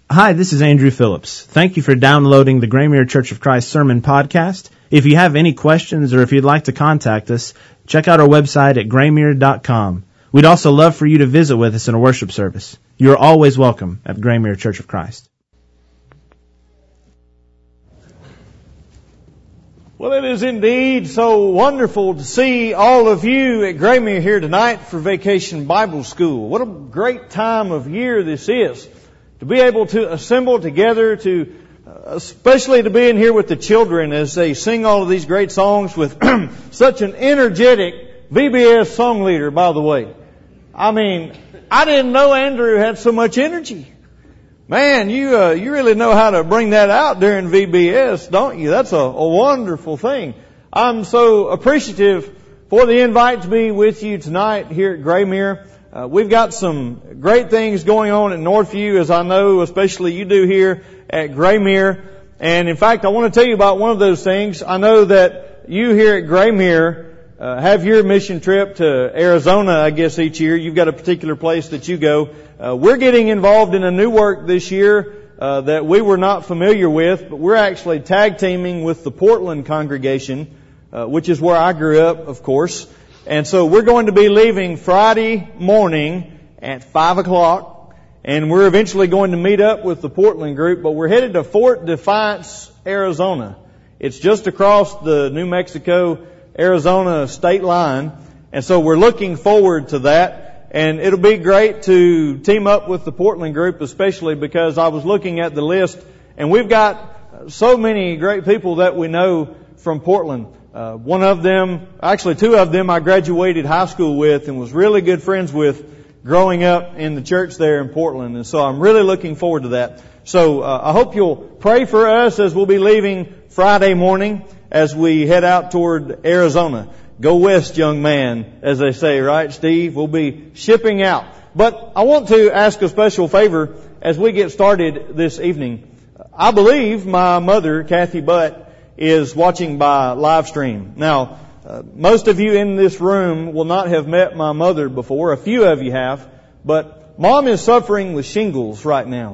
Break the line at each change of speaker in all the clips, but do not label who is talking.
Hi, this is Andrew Phillips. Thank you for downloading the Graymere Church of Christ Sermon Podcast. If you have any questions or if you'd like to contact us, check out our website at graymere.com. We'd also love for you to visit with us in a worship service. You are always welcome at Graymere Church of Christ.
Well, it is indeed so wonderful to see all of you at Graymere here tonight for Vacation Bible School. What a great time of year this is. To be able to assemble together, especially to be in here with the children as they sing all of these great songs with such an energetic VBS song leader, by the way. I mean, I didn't know Andrew had so much energy. Man, you really know how to bring that out during VBS, don't you? That's a wonderful thing. I'm so appreciative for the invite to be with you tonight here at Graymere. We've got some great things going on at Northview, as I know, especially you do here at Graymere. And in fact, I want to tell you about one of those things. I know that you here at Graymere have your mission trip to Arizona, I guess, each year. You've got a particular place that you go. We're getting involved in a new work this year that we were not familiar with, but we're actually tag teaming with the Portland congregation, which is where I grew up, of course. And so we're going to be leaving Friday morning at 5 o'clock, and we're eventually going to meet up with the Portland group, but we're headed to Fort Defiance, Arizona. It's just across the New Mexico-Arizona state line, and so we're looking forward to that. And it'll be great to team up with the Portland group, especially because I was looking at the list, and we've got so many great people that we know from Portland. One of them, actually two of them, I graduated high school with and was really good friends with growing up in the church there in Portland. And so I'm really looking forward to that. So I hope you'll pray for us as we'll be leaving Friday morning as we head out toward Arizona. Go west, young man, as they say, right, Steve? We'll be shipping out. But I want to ask a special favor as we get started this evening. I believe my mother, Kathy Butt, is watching by live stream. Now, most of you in this room will not have met my mother before. A few of you have. But Mom is suffering with shingles right now.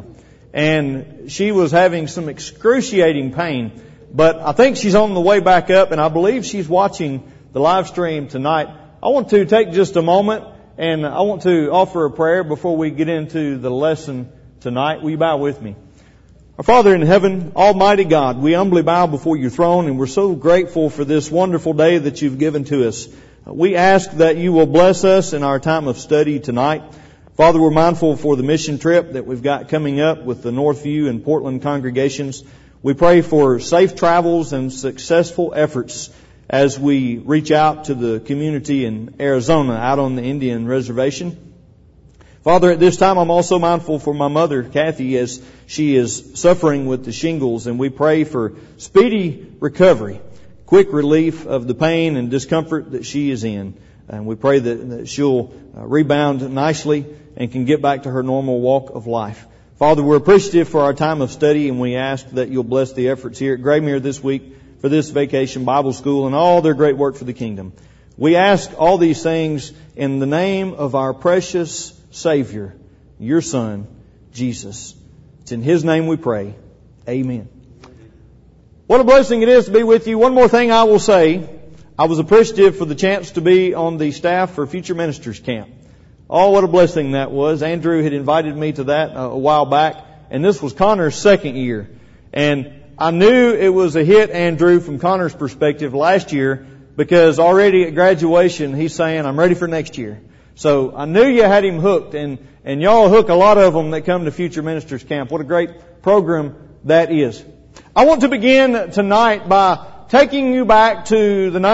And she was having some excruciating pain. But I think she's on the way back up, and I believe she's watching the live stream tonight. I want to take just a moment, and I want to offer a prayer before we get into the lesson tonight. Will you bow with me? Our Father in heaven, Almighty God, we humbly bow before your throne, and we're so grateful for this wonderful day that you've given to us. We ask that you will bless us in our time of study tonight. Father, we're mindful for the mission trip that we've got coming up with the Northview and Portland congregations. We pray for safe travels and successful efforts as we reach out to the community in Arizona, out on the Indian reservation. Father, at this time, I'm also mindful for my mother, Kathy, as she is suffering with the shingles, and we pray for speedy recovery, quick relief of the pain and discomfort that she is in. And we pray that she'll rebound nicely and can get back to her normal walk of life. Father, we're appreciative for our time of study, and we ask that you'll bless the efforts here at Graymere this week for this Vacation Bible School and all their great work for the kingdom. We ask all these things in the name of our precious Savior, your Son, Jesus. It's in His name we pray. Amen. What a blessing it is to be with you. One more thing I will say. I was appreciative for the chance to be on the staff for Future Ministers Camp. Oh, what a blessing that was. Andrew had invited me to that a while back, and this was Connor's second year. And I knew it was a hit, Andrew, from Connor's perspective last year, because already at graduation he's saying, I'm ready for next year. So I knew you had him hooked, and y'all hook a lot of them that come to Future Ministers Camp. What a great program that is. I want to begin tonight by taking you back to the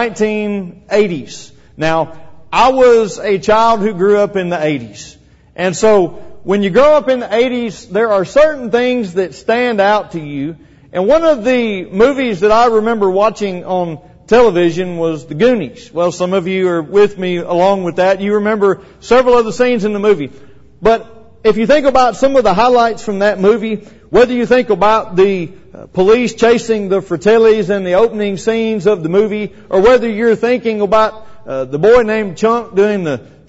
1980s. Now, I was a child who grew up in the 80s. And so when you grow up in the 80s, there are certain things that stand out to you. And one of the movies that I remember watching on television was The Goonies. Well, some of you are with me along with that. You remember several of the scenes in the movie. But if you think about some of the highlights from that movie, whether you think about the police chasing the Fratellis and the opening scenes of the movie, or whether you're thinking about the boy named Chunk doing the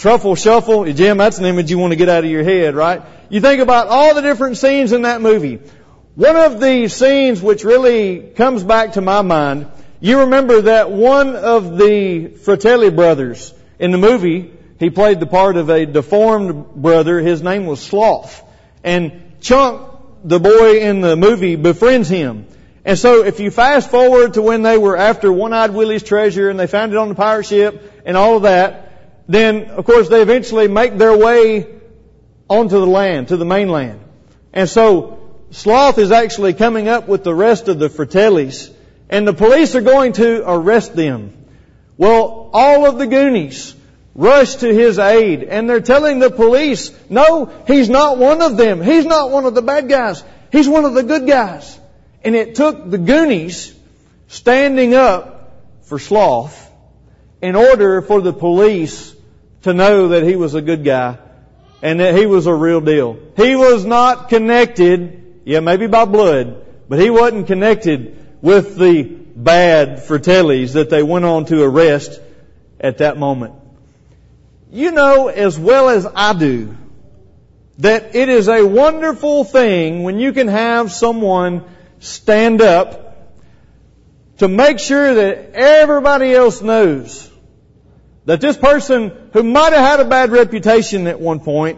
Truffle Shuffle. Jim, that's an image you want to get out of your head, right? You think about all the different scenes in that movie. One of the scenes which really comes back to my mind, you remember that one of the Fratelli brothers in the movie, he played the part of a deformed brother. His name was Sloth. And Chunk, the boy in the movie, befriends him. And so if you fast forward to when they were after One-Eyed Willie's treasure and they found it on the pirate ship and all of that, then of course they eventually make their way onto the land, to the mainland. And so Sloth is actually coming up with the rest of the Fratellis, and the police are going to arrest them. Well, all of the Goonies rush to his aid, and they're telling the police, no, he's not one of them. He's not one of the bad guys. He's one of the good guys. And it took the Goonies standing up for Sloth in order for the police to know that he was a good guy and that he was a real deal. He was not connected, maybe by blood, but he wasn't connected with the bad Fratellis that they went on to arrest at that moment. You know as well as I do that it is a wonderful thing when you can have someone stand up to make sure that everybody else knows that this person who might have had a bad reputation at one point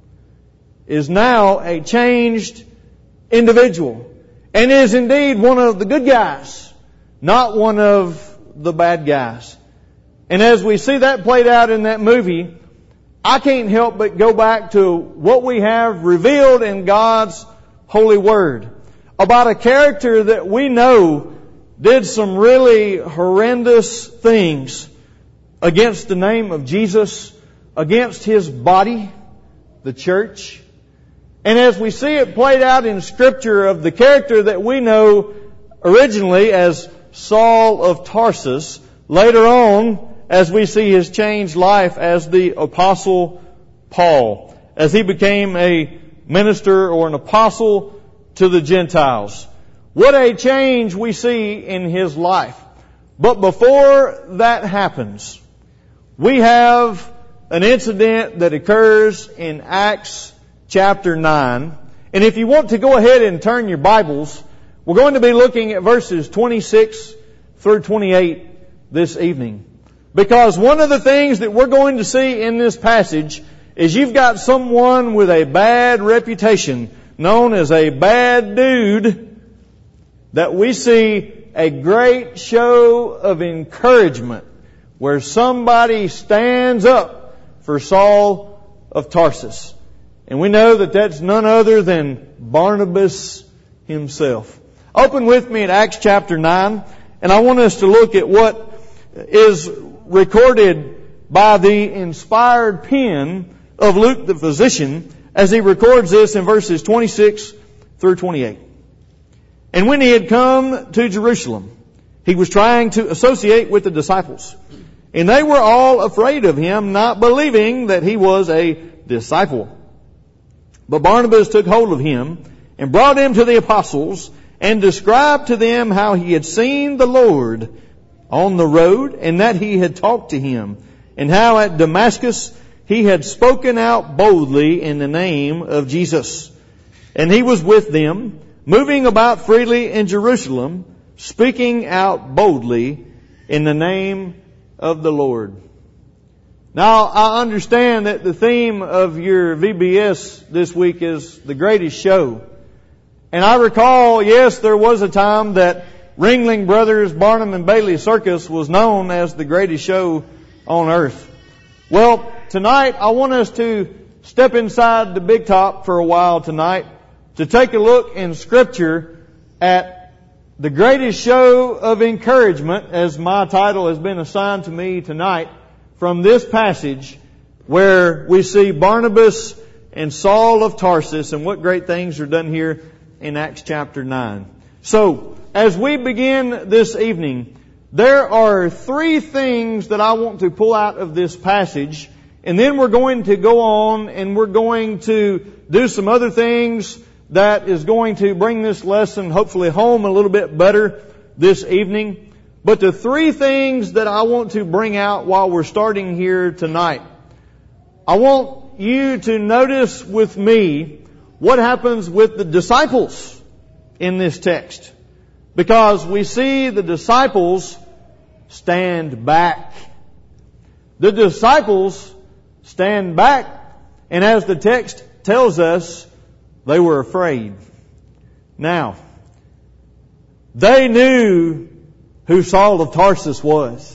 is now a changed individual and is indeed one of the good guys, not one of the bad guys. And as we see that played out in that movie, I can't help but go back to what we have revealed in God's holy word about a character that we know did some really horrendous things against the name of Jesus, against His body, the church. And as we see it played out in Scripture of the character that we know originally as Saul of Tarsus, later on as we see his changed life as the Apostle Paul, as he became a minister or an apostle to the Gentiles. What a change we see in his life. But before that happens, we have an incident that occurs in Acts chapter 9. And if you want to go ahead and turn your Bibles, we're going to be looking at verses 26 through 28 this evening. Because one of the things that we're going to see in this passage is you've got someone with a bad reputation, known as a bad dude, that we see a great show of encouragement where somebody stands up for Saul of Tarsus. And we know that that's none other than Barnabas himself. Open with me at Acts chapter 9, and I want us to look at what is recorded by the inspired pen of Luke the physician as he records this in verses 26 through 28. And when he had come to Jerusalem, he was trying to associate with the disciples. And they were all afraid of him, not believing that he was a disciple. But Barnabas took hold of him and brought him to the apostles and described to them how he had seen the Lord on the road and that he had talked to him, and how at Damascus he had spoken out boldly in the name of Jesus. And he was with them, moving about freely in Jerusalem, speaking out boldly in the name of the Lord. Now, I understand that the theme of your VBS this week is the greatest show. And I recall, yes, there was a time that Ringling Brothers Barnum and Bailey Circus was known as the greatest show on earth. Well, tonight I want us to step inside the big top for a while tonight to take a look in Scripture at the greatest show of encouragement, as my title has been assigned to me tonight, from this passage where we see Barnabas and Saul of Tarsus and what great things are done here in Acts chapter 9. So, as we begin this evening, there are three things that I want to pull out of this passage, and then we're going to go on and we're going to do some other things that is going to bring this lesson hopefully home a little bit better this evening. But the three things that I want to bring out while we're starting here tonight. I want you to notice with me what happens with the disciples in this text. Because we see the disciples stand back. The disciples stand back, and as the text tells us, they were afraid. Now, they knew who Saul of Tarsus was.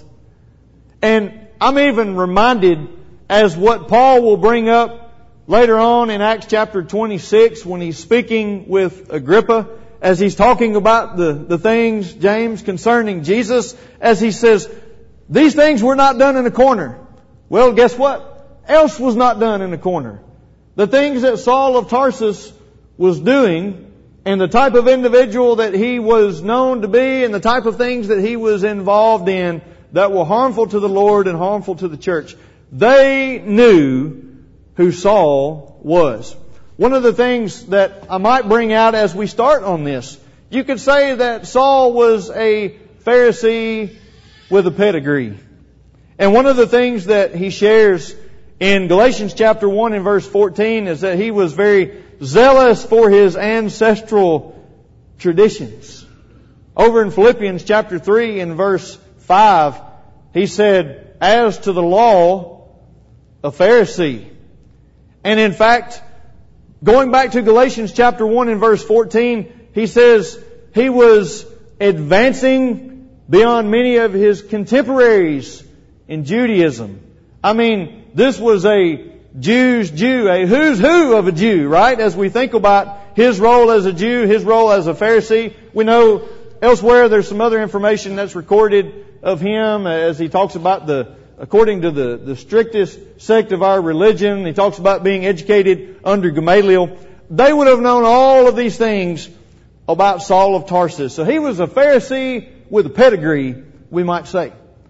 And I'm even reminded as what Paul will bring up later on in Acts chapter 26 when he's speaking with Agrippa, as he's talking about the things, James, concerning Jesus, as he says, these things were not done in a corner. Well, guess what? Else was not done in a corner. The things that Saul of Tarsus was doing, and the type of individual that he was known to be, and the type of things that he was involved in that were harmful to the Lord and harmful to the church, they knew who Saul was. One of the things that I might bring out as we start on this, you could say that Saul was a Pharisee with a pedigree. And one of the things that he shares in Galatians chapter 1 and verse 14 is that he was very zealous for his ancestral traditions. Over in Philippians chapter 3 and verse 5, he said, as to the law, a Pharisee. And in fact, going back to Galatians chapter 1 and verse 14, he says he was advancing beyond many of his contemporaries in Judaism. I mean, this was a Jew's Jew, a who's who of a Jew, right? As we think about his role as a Jew, his role as a Pharisee, we know elsewhere there's some other information that's recorded of him as he talks about according to the strictest sect of our religion. He talks about being educated under Gamaliel. They would have known all of these things about Saul of Tarsus. So he was a Pharisee with a pedigree, we might say.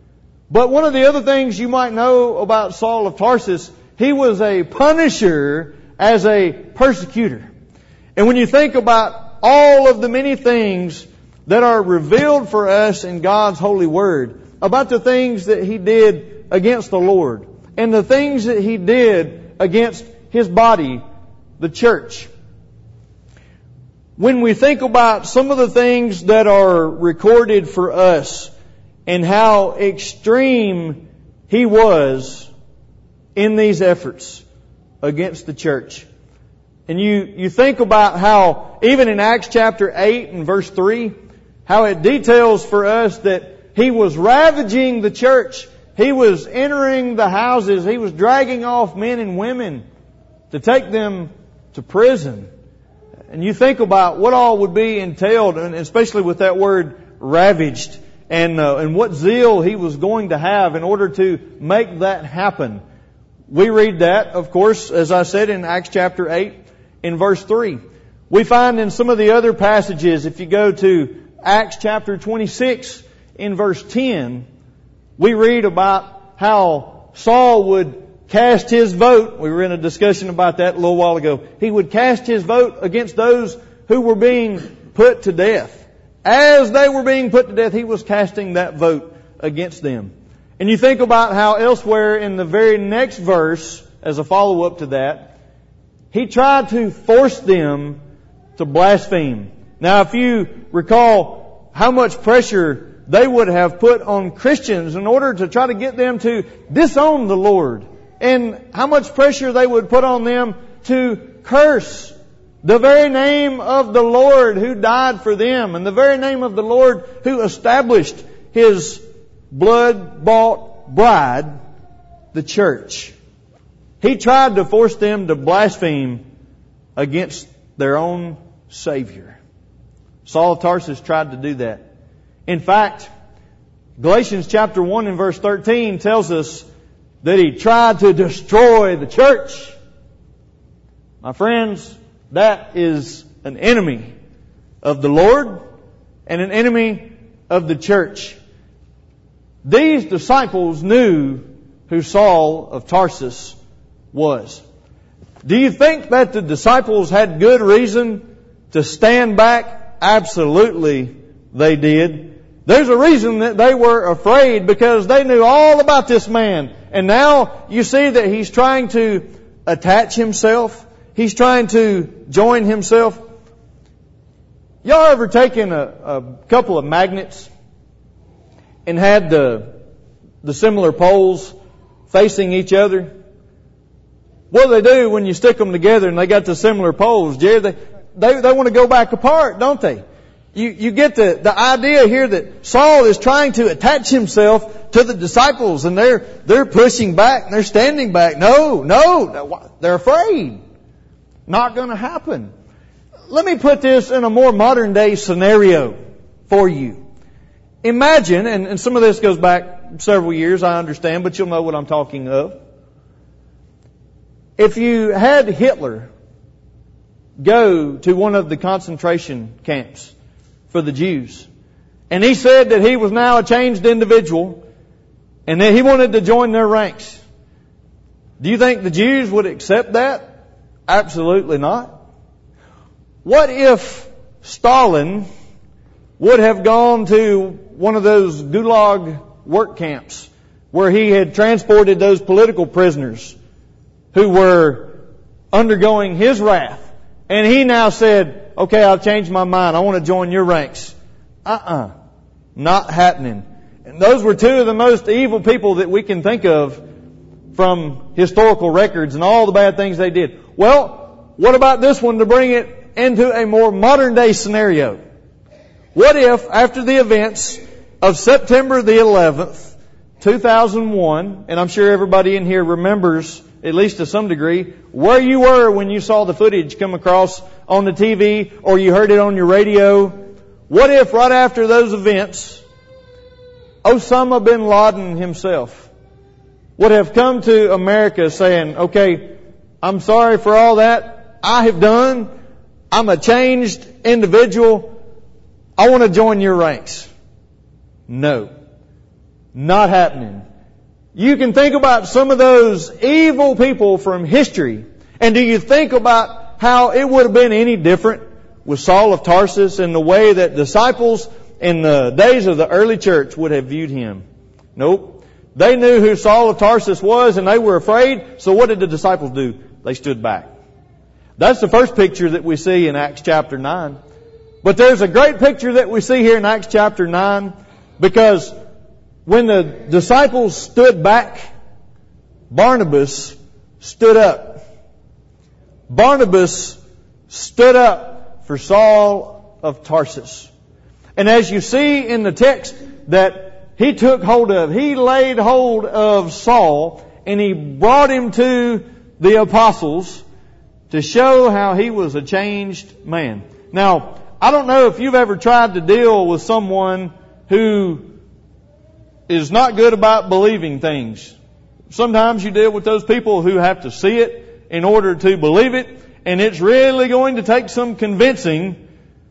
But one of the other things you might know about Saul of Tarsus, he was a punisher as a persecutor. And when you think about all of the many things that are revealed for us in God's holy word, about the things that he did against the Lord, and the things that he did against his body, the church. When we think about some of the things that are recorded for us, and how extreme he was in these efforts against the church. And you think about how, even in Acts chapter 8 and verse 3, how it details for us that he was ravaging the church. He was entering the houses. He was dragging off men and women to take them to prison. And you think about what all would be entailed, and especially with that word ravaged, and what zeal he was going to have in order to make that happen. We read that, of course, as I said, in Acts chapter 8, in verse 3. We find in some of the other passages, if you go to Acts chapter 26, in verse 10, we read about how Saul would cast his vote. We were in a discussion about that a little while ago. He would cast his vote against those who were being put to death. As they were being put to death, he was casting that vote against them. And you think about how elsewhere in the very next verse, as a follow-up to that, he tried to force them to blaspheme. Now, if you recall how much pressure they would have put on Christians in order to try to get them to disown the Lord, and how much pressure they would put on them to curse the very name of the Lord who died for them, and the very name of the Lord who established His blood-bought bride, the church. He tried to force them to blaspheme against their own Savior. Saul of Tarsus tried to do that. In fact, Galatians chapter 1 and verse 13 tells us that he tried to destroy the church. My friends, that is an enemy of the Lord and an enemy of the church. These disciples knew who Saul of Tarsus was. Do you think that the disciples had good reason to stand back? Absolutely they did. There's a reason that they were afraid, because they knew all about this man And now you see that he's trying to attach himself. He's trying to join himself. Y'all ever taken a couple of magnets and had the similar poles facing each other? What do they do when you stick them together and they got the similar poles, Jerry? They want to go back apart, don't they? You get the idea here that Saul is trying to attach himself to the disciples, and they're pushing back and they're standing back. No, they're afraid. Not going to happen. Let me put this in a more modern day scenario for you. Imagine, and some of this goes back several years, I understand, but you'll know what I'm talking of. If you had Hitler go to one of the concentration camps for the Jews, and he said that he was now a changed individual, and that he wanted to join their ranks, do you think the Jews would accept that? Absolutely not. What if Stalin would have gone to one of those gulag work camps where he had transported those political prisoners who were undergoing his wrath, and he now said, okay, I've changed my mind, I want to join your ranks? Not happening. And those were two of the most evil people that we can think of from historical records and all the bad things they did. Well, what about this one to bring it into a more modern day scenario? What if, after the events of September the 11th, 2001, and I'm sure everybody in here remembers, at least to some degree, where you were when you saw the footage come across on the TV or you heard it on your radio. What if right after those events, Osama bin Laden himself would have come to America saying, okay, I'm sorry for all that I have done. I'm a changed individual. I want to join your ranks. No. Not happening. You can think about some of those evil people from history, and do you think about how it would have been any different with Saul of Tarsus and the way that disciples in the days of the early church would have viewed him? Nope. They knew who Saul of Tarsus was and they were afraid, so what did the disciples do? They stood back. That's the first picture that we see in Acts chapter 9. But there's a great picture that we see here in Acts chapter 9, because when the disciples stood back, Barnabas stood up. Barnabas stood up for Saul of Tarsus. And as you see in the text that he laid hold of Saul and he brought him to the apostles to show how he was a changed man. Now, I don't know if you've ever tried to deal with someone who is not good about believing things. Sometimes you deal with those people who have to see it in order to believe it, and it's really going to take some convincing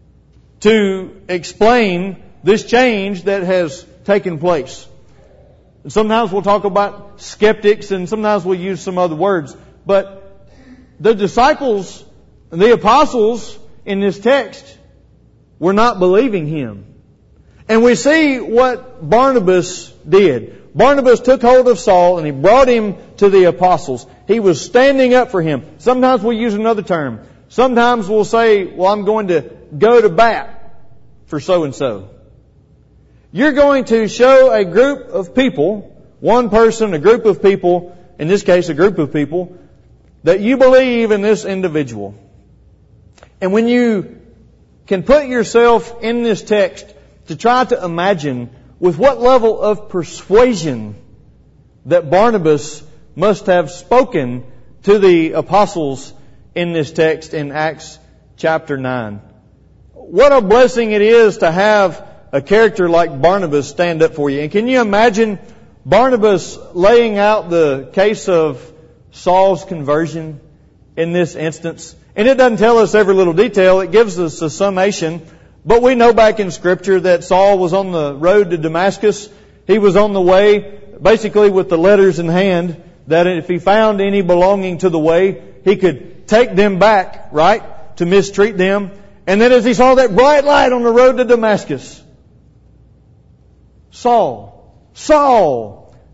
to explain this change that has taken place. And sometimes we'll talk about skeptics, and sometimes we'll use some other words. But the disciples, the apostles in this text, were not believing him. And we see what Barnabas did. Barnabas took hold of Saul and he brought him to the apostles. He was standing up for him. Sometimes we'll use another term. Sometimes we'll say, well, I'm going to go to bat for so-and-so. You're going to show a group of people, one person, a group of people, in this case a group of people, that you believe in this individual. And when you can put yourself in this text to try to imagine with what level of persuasion that Barnabas must have spoken to the apostles in this text in Acts chapter 9. What a blessing it is to have a character like Barnabas stand up for you. And can you imagine Barnabas laying out the case of Saul's conversion in this instance? And it doesn't tell us every little detail. It gives us a summation. But we know back in Scripture that Saul was on the road to Damascus. He was on the way, basically with the letters in hand, that if he found any belonging to the way, he could take them back, right, to mistreat them. And then as he saw that bright light on the road to Damascus, Saul,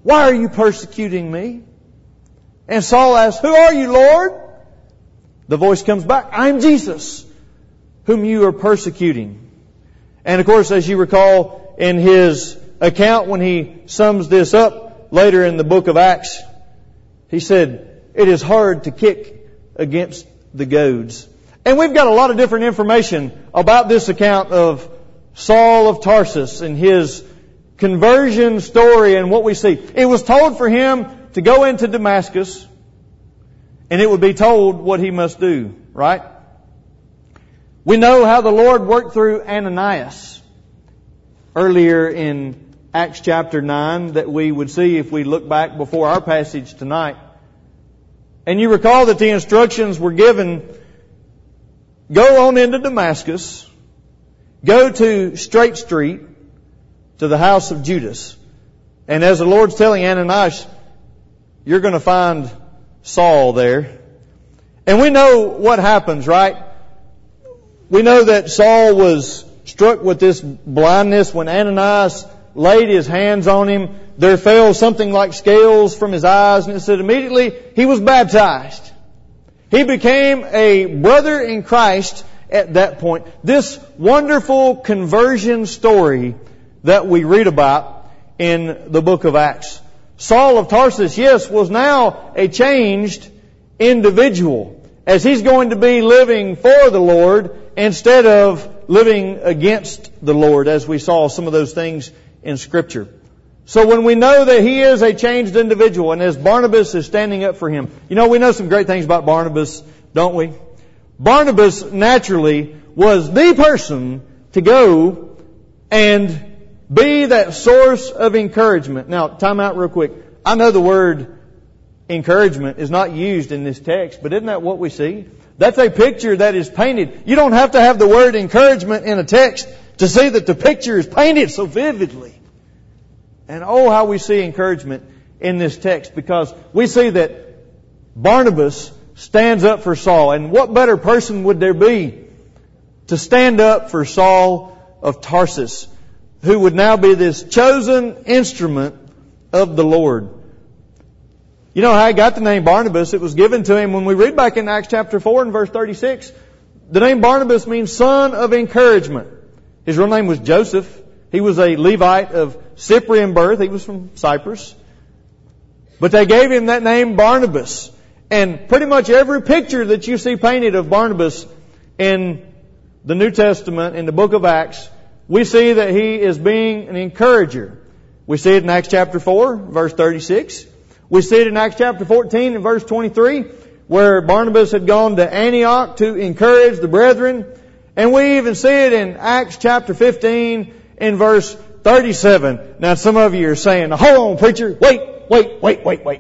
why are you persecuting me? And Saul asks, who are you, Lord? The voice comes back, I'm Jesus, whom you are persecuting. And of course, as you recall in his account when he sums this up later in the book of Acts, he said, it is hard to kick against the goads. And we've got a lot of different information about this account of Saul of Tarsus and his conversion story and what we see. It was told for him to go into Damascus, and it would be told what he must do, right? We know how the Lord worked through Ananias earlier in Acts chapter 9 that we would see if we look back before our passage tonight. And you recall that the instructions were given, go on into Damascus, go to Straight Street, to the house of Judas. And as the Lord's telling Ananias, you're going to find Saul there. And we know what happens, right? We know that Saul was struck with this blindness when Ananias laid his hands on him. There fell something like scales from his eyes, and it said immediately he was baptized. He became a brother in Christ at that point. This wonderful conversion story that we read about in the book of Acts. Saul of Tarsus, yes, was now a changed individual, as he's going to be living for the Lord instead of living against the Lord, as we saw some of those things in Scripture. So when we know that he is a changed individual, and as Barnabas is standing up for him, we know some great things about Barnabas, don't we? Barnabas naturally was the person to go and be that source of encouragement. Now, time out real quick. I know the word encouragement is not used in this text, but isn't that what we see? That's a picture that is painted. You don't have to have the word encouragement in a text to see that the picture is painted so vividly. And oh, how we see encouragement in this text, because we see that Barnabas stands up for Saul. And what better person would there be to stand up for Saul of Tarsus, who would now be this chosen instrument of the Lord? You know how he got the name Barnabas? It was given to him when we read back in Acts chapter 4 and verse 36. The name Barnabas means son of encouragement. His real name was Joseph. He was a Levite of Cyprian birth. He was from Cyprus. But they gave him that name Barnabas. And pretty much every picture that you see painted of Barnabas in the New Testament, in the book of Acts, we see that he is being an encourager. We see it in Acts chapter 4, verse 36. We see it in Acts chapter 14 and verse 23, where Barnabas had gone to Antioch to encourage the brethren. And we even see it in Acts chapter 15 in verse 37. Now some of you are saying, hold on, preacher, wait.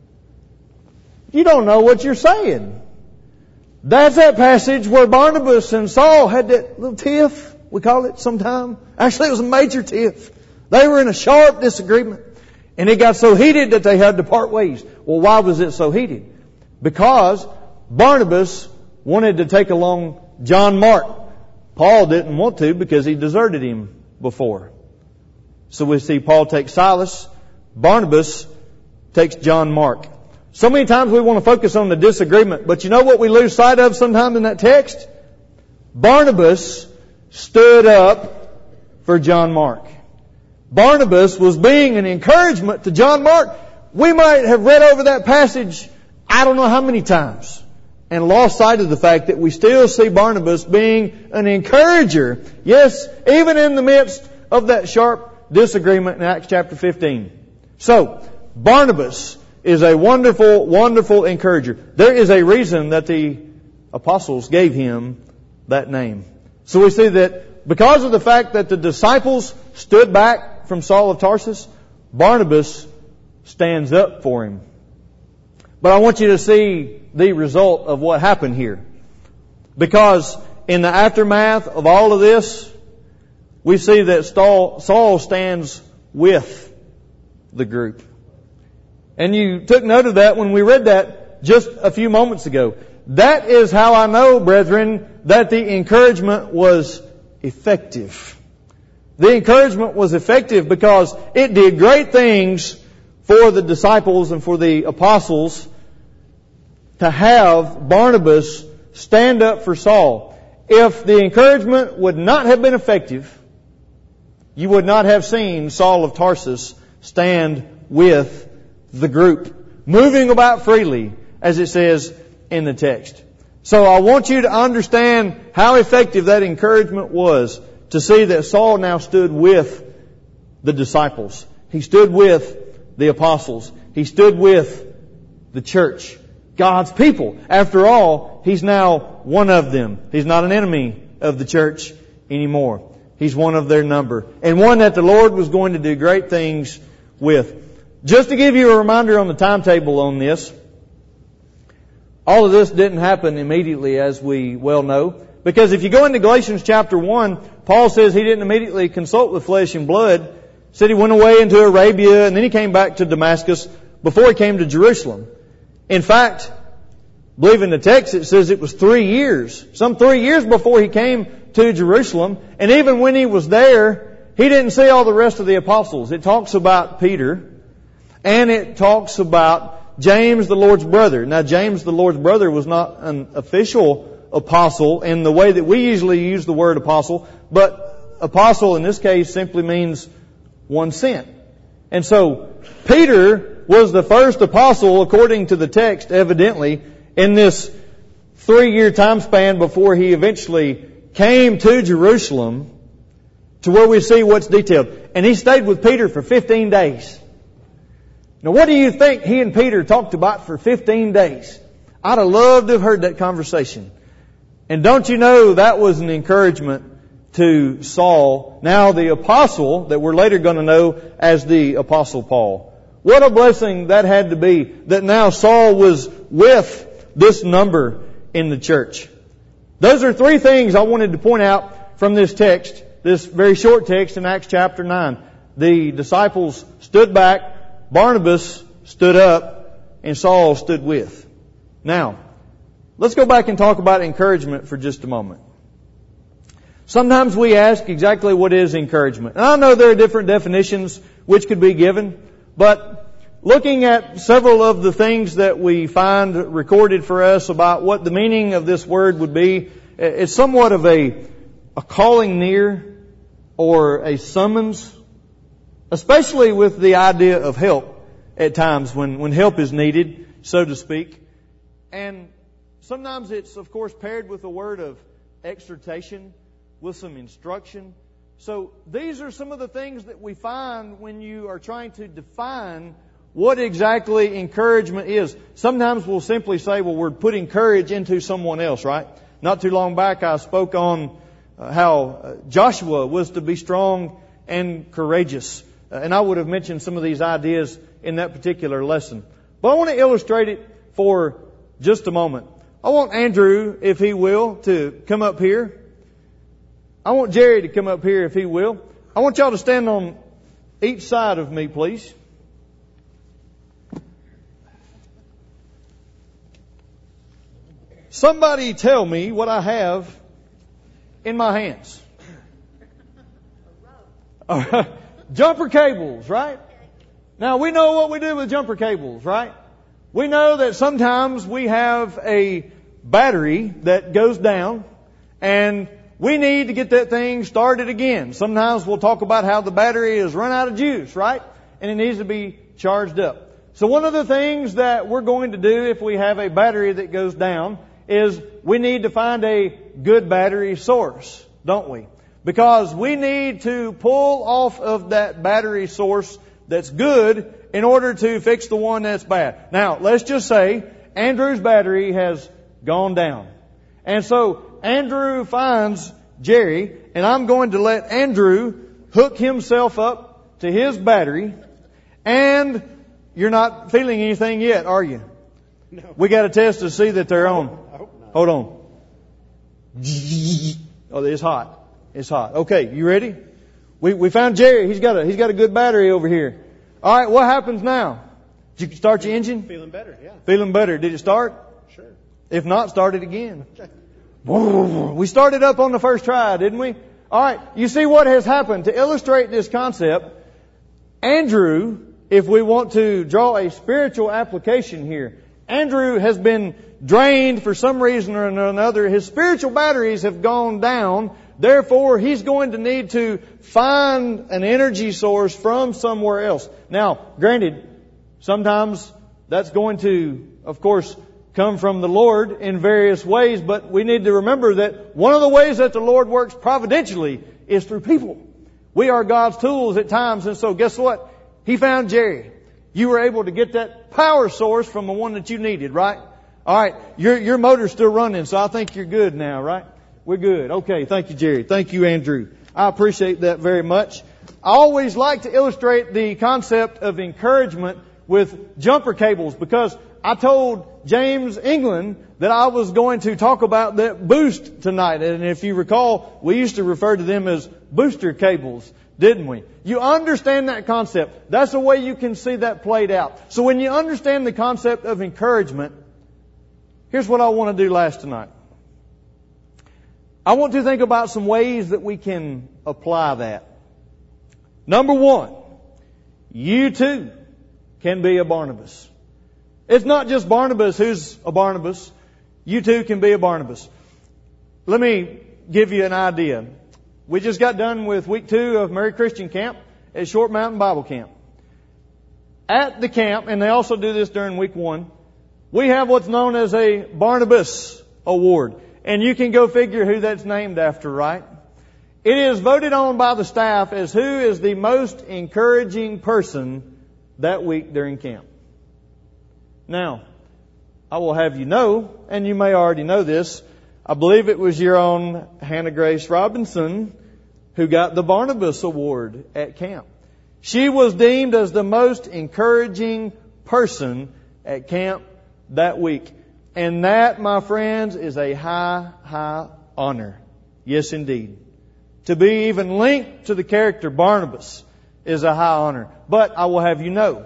You don't know what you're saying. That's that passage where Barnabas and Saul had that little tiff, we call it sometime. Actually, it was a major tiff. They were in a sharp disagreement. And it got so heated that they had to part ways. Well, why was it so heated? Because Barnabas wanted to take along John Mark. Paul didn't want to because he deserted him before. So we see Paul take Silas. Barnabas takes John Mark. So many times we want to focus on the disagreement, but you know what we lose sight of sometimes in that text? Barnabas stood up for John Mark. Barnabas was being an encouragement to John Mark. We might have read over that passage I don't know how many times and lost sight of the fact that we still see Barnabas being an encourager. Yes, even in the midst of that sharp disagreement in Acts chapter 15. So, Barnabas is a wonderful, wonderful encourager. There is a reason that the apostles gave him that name. So we see that because of the fact that the disciples stood back from Saul of Tarsus, Barnabas stands up for him. But I want you to see the result of what happened here. Because in the aftermath of all of this, we see that Saul stands with the group. And you took note of that when we read that just a few moments ago. That is how I know, brethren, that the encouragement was effective. The encouragement was effective because it did great things for for the disciples and for the apostles to have Barnabas stand up for Saul. If the encouragement would not have been effective, you would not have seen Saul of Tarsus stand with the group, moving about freely, as it says in the text. So I want you to understand how effective that encouragement was, to see that Saul now stood with the disciples. He stood with the apostles. He stood with the church, God's people. After all, he's now one of them. He's not an enemy of the church anymore. He's one of their number, and one that the Lord was going to do great things with. Just to give you a reminder on the timetable on this, all of this didn't happen immediately, as we well know. Because if you go into Galatians chapter 1, Paul says he didn't immediately consult with flesh and blood. Said he went away into Arabia, and then he came back to Damascus before he came to Jerusalem. In fact, I believe in the text it says it was 3 years. Some 3 years before he came to Jerusalem. And even when he was there, he didn't see all the rest of the apostles. It talks about Peter, and it talks about James, the Lord's brother. Now, James, the Lord's brother, was not an official apostle in the way that we usually use the word apostle, but apostle in this case simply means one sent. And so, Peter was the first apostle, according to the text, evidently, in this 3-year time span before he eventually came to Jerusalem, to where we see what's detailed. And he stayed with Peter for 15 days. Now, what do you think he and Peter talked about for 15 days? I'd have loved to have heard that conversation. And don't you know that was an encouragement to Saul, now the apostle that we're later going to know as the Apostle Paul. What a blessing that had to be, that now Saul was with this number in the church. Those are 3 things I wanted to point out from this text, this very short text in Acts chapter 9. The disciples stood back, Barnabas stood up, and Saul stood with. Now, let's go back and talk about encouragement for just a moment. Sometimes we ask exactly what is encouragement. And I know there are different definitions which could be given, but looking at several of the things that we find recorded for us about what the meaning of this word would be, it's somewhat of a calling near or a summons, especially with the idea of help at times when help is needed, so to speak. And sometimes it's, of course, paired with a word of exhortation, with some instruction. So these are some of the things that we find when you are trying to define what exactly encouragement is. Sometimes we'll simply say, well, we're putting courage into someone else, right? Not too long back I spoke on how Joshua was to be strong and courageous. And I would have mentioned some of these ideas in that particular lesson. But I want to illustrate it for just a moment. I want Andrew, if he will, to come up here. I want Jerry to come up here, if he will. I want y'all to stand on each side of me, please. Somebody tell me what I have in my hands. Jumper cables, right? Now, we know what we do with jumper cables, right? We know that sometimes we have a battery that goes down and we need to get that thing started again. Sometimes we'll talk about how the battery has run out of juice, right? And it needs to be charged up. So one of the things that we're going to do if we have a battery that goes down is we need to find a good battery source, don't we? Because we need to pull off of that battery source that's good in order to fix the one that's bad. Now, let's just say Andrew's battery has gone down. And so Andrew finds Jerry, and I'm going to let Andrew hook himself up to his battery. And you're not feeling anything yet, are you?
No.
We got a test to see that they're on.
I hope not.
Hold on. Oh, it's hot. It's hot. Okay, you ready? We found Jerry. He's got a good battery over here. All right, what happens now? Did you start your engine?
Feeling better, yeah.
Feeling better. Did it start?
Sure.
If not, start it again. We started up on the first try, didn't we? All right, you see what has happened. To illustrate this concept, Andrew if we want to draw a spiritual application here, Andrew has been drained for some reason or another. His spiritual batteries have gone down. Therefore, he's going to need to find an energy source from somewhere else. Now, granted, sometimes that's going to, of course, come from the Lord in various ways, but we need to remember that one of the ways that the Lord works providentially is through people. We are God's tools at times, and so guess what? He found Jerry. You were able to get that power source from the one that you needed, right? All right, your motor's still running, so I think you're good now, right? We're good. Okay, thank you, Jerry. Thank you, Andrew. I appreciate that very much. I always like to illustrate the concept of encouragement with jumper cables, because I told James England that I was going to talk about that boost tonight. And if you recall, we used to refer to them as booster cables, didn't we? You understand that concept. That's the way you can see that played out. So when you understand the concept of encouragement, here's what I want to do last tonight. I want to think about some ways that we can apply that. Number one, you too can be a Barnabas. It's not just Barnabas who's a Barnabas. You too can be a Barnabas. Let me give you an idea. We just got done with week 2 of Mary Christian Camp at Short Mountain Bible Camp. At the camp, and they also do this during week 1, we have what's known as a Barnabas Award. And you can go figure who that's named after, right? It is voted on by the staff as who is the most encouraging person that week during camp. Now, I will have you know, and you may already know this, I believe it was your own Hannah Grace Robinson who got the Barnabas Award at camp. She was deemed as the most encouraging person at camp that week. And that, my friends, is a high, high honor. Yes, indeed. To be even linked to the character Barnabas is a high honor. But I will have you know,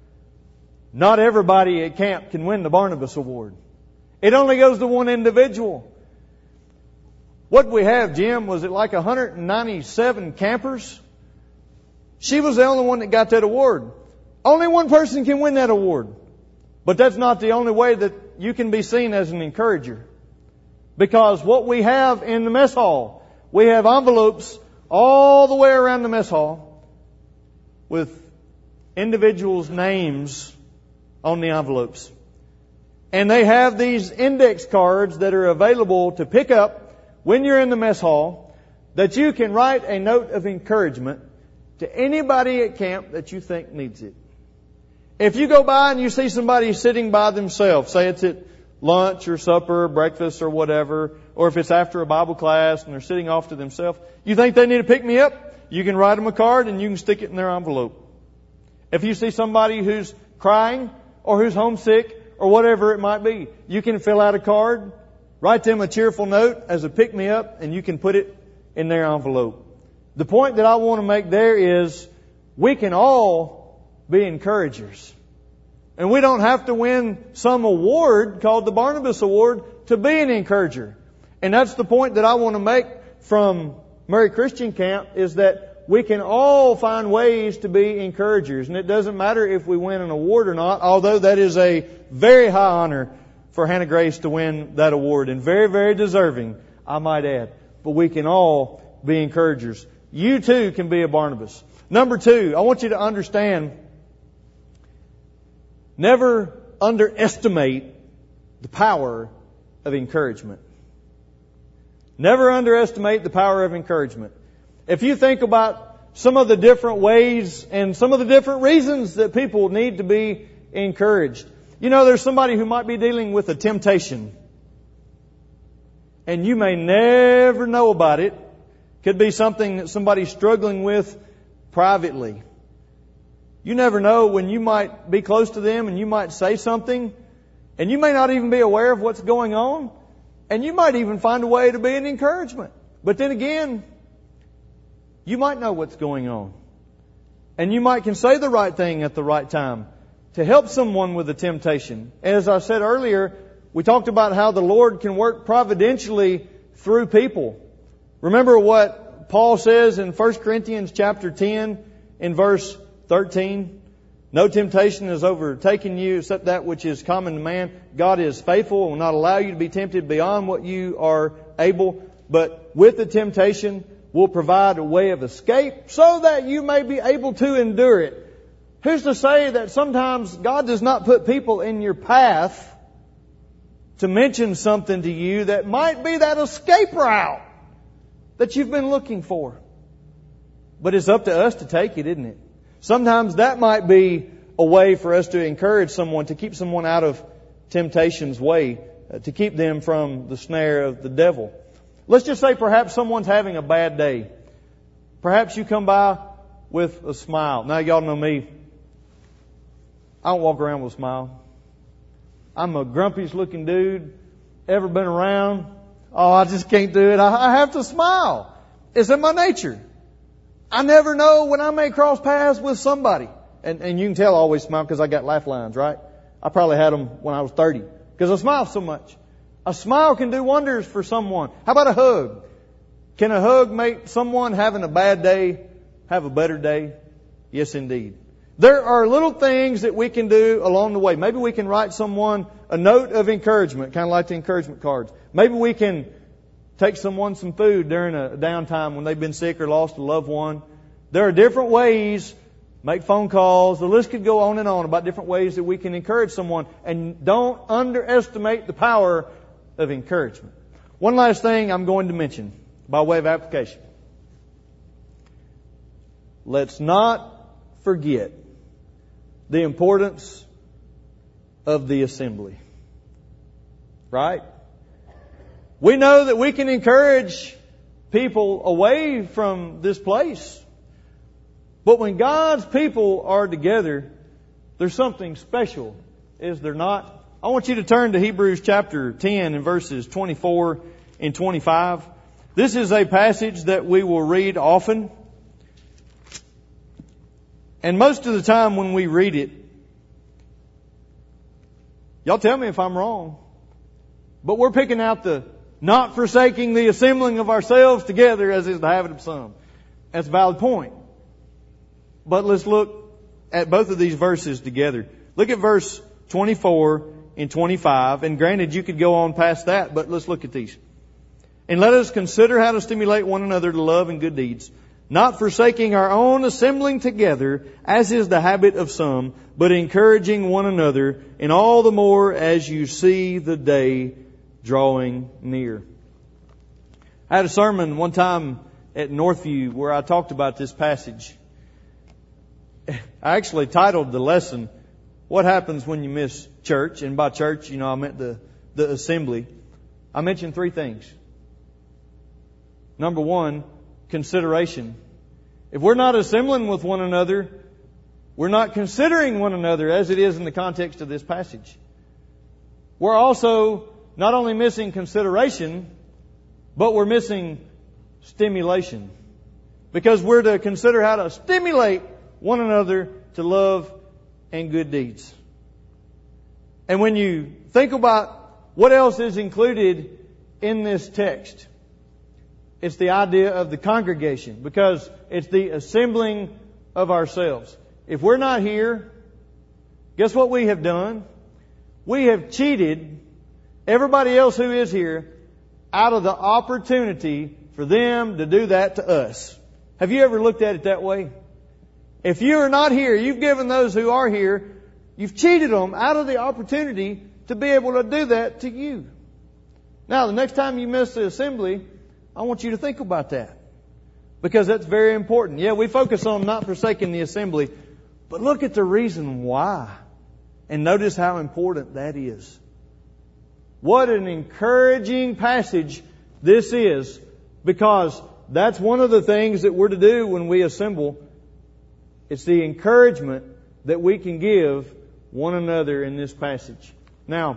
not everybody at camp can win the Barnabas Award. It only goes to one individual. What we have, Jim, was it like 197 campers? She was the only one that got that award. Only one person can win that award. But that's not the only way that you can be seen as an encourager. Because what we have in the mess hall, we have envelopes all the way around the mess hall with individuals' names on the envelopes. And they have these index cards that are available to pick up when you're in the mess hall, that you can write a note of encouragement to anybody at camp that you think needs it. If you go by and you see somebody sitting by themselves, say it's at lunch or supper or breakfast or whatever, or if it's after a Bible class and they're sitting off to themselves, you think they need to pick me up? You can write them a card and you can stick it in their envelope. If you see somebody who's crying or who's homesick or whatever it might be, you can fill out a card, write them a cheerful note as a pick-me-up, and you can put it in their envelope. The point that I want to make there is we can all be encouragers. And we don't have to win some award called the Barnabas Award to be an encourager. And that's the point that I want to make from Mary Christian Camp, is that we can all find ways to be encouragers. And it doesn't matter if we win an award or not, although that is a very high honor for Hannah Grace to win that award. And very, very deserving, I might add. But we can all be encouragers. You too can be a Barnabas. Number 2, I want you to understand, never underestimate the power of encouragement. Never underestimate the power of encouragement. If you think about some of the different ways and some of the different reasons that people need to be encouraged. You know, there's somebody who might be dealing with a temptation, and you may never know about it. Could be something that somebody's struggling with privately. You never know when you might be close to them and you might say something, and you may not even be aware of what's going on, and you might even find a way to be an encouragement. But then again, you might know what's going on, and you might can say the right thing at the right time to help someone with a temptation. As I said earlier, we talked about how the Lord can work providentially through people. Remember what Paul says in 1 Corinthians chapter 10 in verse 13? No temptation has overtaken you except that which is common to man. God is faithful and will not allow you to be tempted beyond what you are able. But with the temptation will provide a way of escape so that you may be able to endure it. Who's to say that sometimes God does not put people in your path to mention something to you that might be that escape route that you've been looking for? But it's up to us to take it, isn't it? Sometimes that might be a way for us to encourage someone, to keep someone out of temptation's way, to keep them from the snare of the devil. Let's just say perhaps someone's having a bad day. Perhaps you come by with a smile. Now, y'all know me. I don't walk around with a smile. I'm a grumpiest looking dude. Ever been around? Oh, I just can't do it. I have to smile. It's in my nature. I never know when I may cross paths with somebody. And you can tell I always smile because I got laugh lines, right? I probably had them when I was 30 because I smile so much. A smile can do wonders for someone. How about a hug? Can a hug make someone having a bad day have a better day? Yes, indeed. There are little things that we can do along the way. Maybe we can write someone a note of encouragement, kind of like the encouragement cards. Maybe we can take someone some food during a downtime when they've been sick or lost a loved one. There are different ways. Make phone calls. The list could go on and on about different ways that we can encourage someone. And don't underestimate the power of encouragement. One last thing I'm going to mention by way of application. Let's not forget the importance of the assembly. Right? We know that we can encourage people away from this place. But when God's people are together, there's something special, is there not? I want you to turn to Hebrews chapter 10 and verses 24 and 25. This is a passage that we will read often. And most of the time when we read it, y'all tell me if I'm wrong, but we're picking out the not forsaking the assembling of ourselves together as is the habit of some. That's a valid point. But let's look at both of these verses together. Look at verse 24 and 25. And granted, you could go on past that, but let's look at these. And let us consider how to stimulate one another to love and good deeds, not forsaking our own assembling together, as is the habit of some, but encouraging one another, and all the more as you see the day drawing near. I had a sermon one time at Northview where I talked about this passage. I actually titled the lesson, What Happens When You Miss Church? And by church, I meant the assembly. I mentioned three things. Number one, consideration. If we're not assembling with one another, we're not considering one another as it is in the context of this passage. We're also not only missing consideration, but we're missing stimulation. Because we're to consider how to stimulate one another to love and good deeds. And when you think about what else is included in this text, it's the idea of the congregation, because it's the assembling of ourselves. If we're not here, guess what we have done? We have cheated everybody else who is here out of the opportunity for them to do that to us. Have you ever looked at it that way? If you are not here, you've given those who are here, you've cheated them out of the opportunity to be able to do that to you. Now, the next time you miss the assembly, I want you to think about that. Because that's very important. Yeah, we focus on not forsaking the assembly, but look at the reason why. And notice how important that is. What an encouraging passage this is, because that's one of the things that we're to do when we assemble. It's the encouragement that we can give one another in this passage. Now,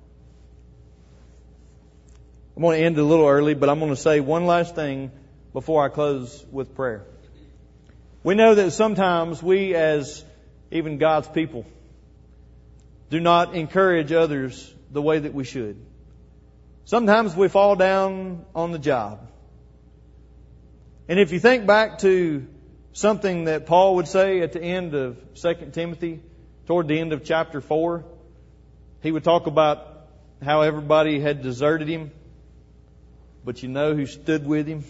I'm going to end a little early, but I'm going to say one last thing before I close with prayer. We know that sometimes we, as even God's people, do not encourage others the way that we should. Sometimes we fall down on the job. And if you think back to something that Paul would say at the end of 2 Timothy, toward the end of chapter 4. He would talk about how everybody had deserted him. But you know who stood with him?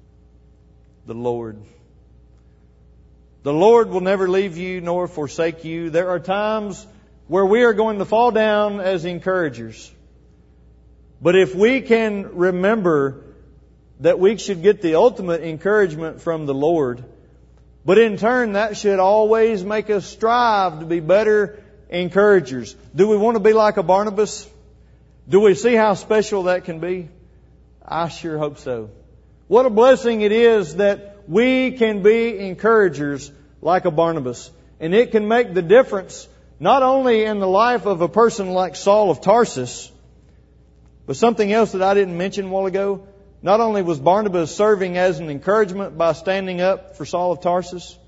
The Lord. The Lord will never leave you nor forsake you. There are times where we are going to fall down as encouragers. But if we can remember that we should get the ultimate encouragement from the Lord, but in turn that should always make us strive to be better encouragers. Do we want to be like a Barnabas? Do we see how special that can be? I sure hope so. What a blessing it is that we can be encouragers like a Barnabas. And it can make the difference not only in the life of a person like Saul of Tarsus, but something else that I didn't mention a while ago. Not only was Barnabas serving as an encouragement by standing up for Saul of Tarsus,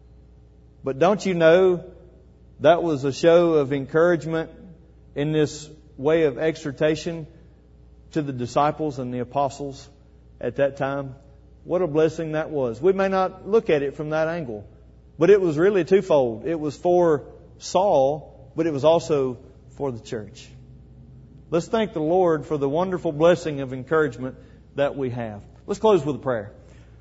but don't you know that was a show of encouragement in this way of exhortation to the disciples and the apostles at that time? What a blessing that was. We may not look at it from that angle, but it was really twofold. It was for Saul, but it was also for the church. Let's thank the Lord for the wonderful blessing of encouragement that we have. Let's close with a prayer.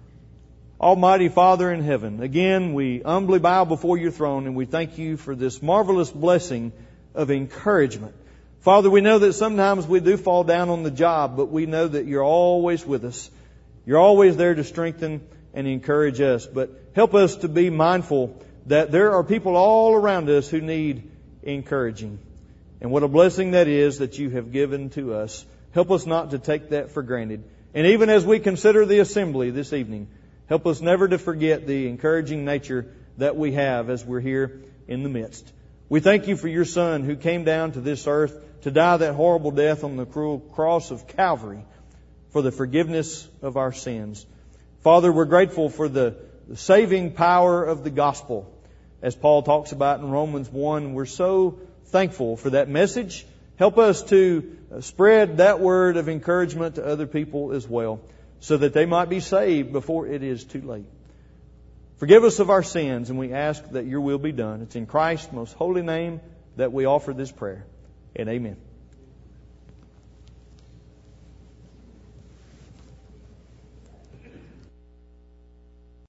Almighty Father in heaven, again we humbly bow before your throne and we thank you for this marvelous blessing of encouragement. Father, we know that sometimes we do fall down on the job, but we know that you're always with us. You're always there to strengthen and encourage us. But help us to be mindful that there are people all around us who need encouraging. And what a blessing that is that you have given to us. Help us not to take that for granted. And even as we consider the assembly this evening, help us never to forget the encouraging nature that we have as we're here in the midst. We thank you for your Son who came down to this earth to die that horrible death on the cruel cross of Calvary for the forgiveness of our sins. Father, we're grateful for the saving power of the gospel. As Paul talks about in Romans 1, we're so thankful for that message. Help us to spread that word of encouragement to other people as well, so that they might be saved before it is too late. Forgive us of our sins, and we ask that your will be done. It's in Christ's most holy name that we offer this prayer. And amen.